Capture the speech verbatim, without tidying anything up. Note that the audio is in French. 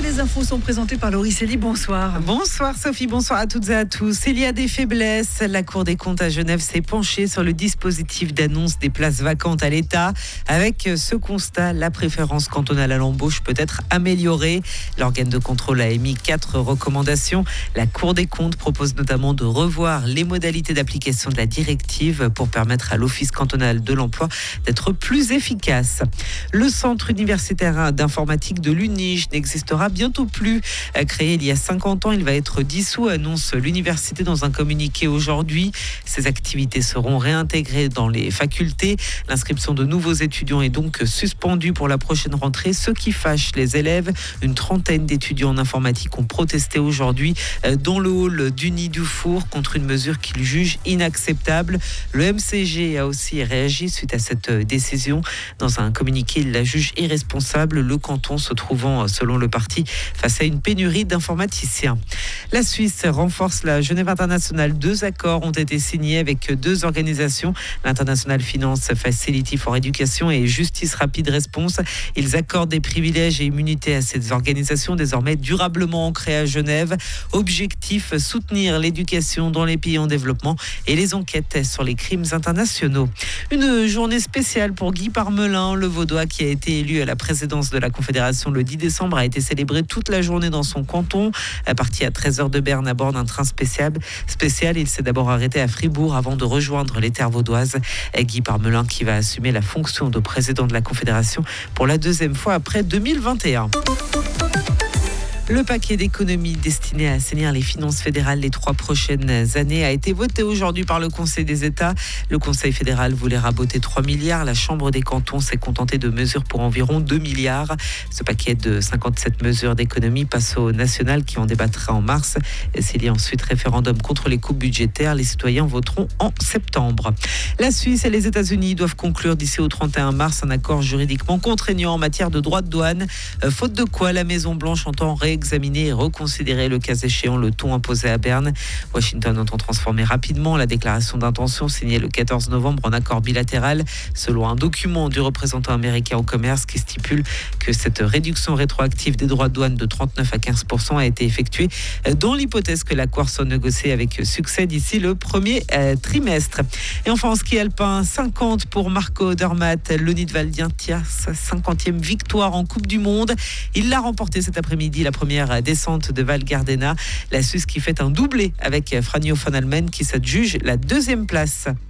les infos sont présentées par Laurie Célie. Bonsoir. Bonsoir Sophie, bonsoir à toutes et à tous. Il y a des faiblesses. La Cour des comptes à Genève s'est penchée sur le dispositif d'annonce des places vacantes à l'État. Avec ce constat, la préférence cantonale à l'embauche peut être améliorée. L'organe de contrôle a émis quatre recommandations. La Cour des comptes propose notamment de revoir les modalités d'application de la directive pour permettre à l'Office cantonal de l'emploi d'être plus efficace. Le centre universitaire d'informatique de l'Unige n'existera bientôt plus. Créé il y a cinquante ans, il va être dissous, annonce l'université dans un communiqué aujourd'hui. Ces activités seront réintégrées dans les facultés. L'inscription de nouveaux étudiants est donc suspendue pour la prochaine rentrée, ce qui fâche les élèves. Une trentaine d'étudiants en informatique ont protesté aujourd'hui dans le hall du Nid du Four contre une mesure qu'ils jugent inacceptable. Le M C G a aussi réagi suite à cette décision. Dans un communiqué, il la juge irresponsable, le canton se trouvant, selon le parti, face à une pénurie d'informaticiens. La Suisse renforce la Genève internationale. Deux accords ont été signés avec deux organisations, l'International Finance Facility for Education et Justice Rapid Response. Ils accordent des privilèges et immunités à ces organisations désormais durablement ancrées à Genève. Objectif, soutenir l'éducation dans les pays en développement et les enquêtes sur les crimes internationaux. Une journée spéciale pour Guy Parmelin, le Vaudois qui a été élu à la présidence de la Confédération le dix décembre, a été célébré toute la journée dans son canton. Parti à treize heures de Berne à bord d'un train spécial, spécial, il s'est d'abord arrêté à Fribourg avant de rejoindre les terres vaudoises. Guy Parmelin qui va assumer la fonction de président de la Confédération pour la deuxième fois après deux mille vingt et un. Le paquet d'économies destiné à assainir les finances fédérales les trois prochaines années a été voté aujourd'hui par le Conseil des États. Le Conseil fédéral voulait raboter trois milliards. La Chambre des cantons s'est contentée de mesures pour environ deux milliards. Ce paquet de cinquante-sept mesures d'économie passe au national qui en débattra en mars. S'il y a ensuite référendum contre les coupes budgétaires, les citoyens voteront en septembre. La Suisse et les États-Unis doivent conclure d'ici au trente et un mars un accord juridiquement contraignant en matière de droits de douane. Faute de quoi, la Maison-Blanche entend ré examiner et reconsidérer le cas échéant le ton imposé à Berne. Washington entend transformer rapidement la déclaration d'intention signée le quatorze novembre en accord bilatéral, selon un document du représentant américain au commerce qui stipule que cette réduction rétroactive des droits de douane de trente-neuf à quinze pour cent a été effectuée dans l'hypothèse que l'accord soit négocié avec succès d'ici le premier euh, trimestre. Et enfin en ski alpin, cinquante pour Marco Odermatt, le Nidwaldien tient sa cinquantième victoire en Coupe du Monde. Il l'a remporté cet après-midi, la première descente de Val Gardena. La Suisse qui fait un doublé avec Franjo van Almen qui s'adjuge la deuxième place.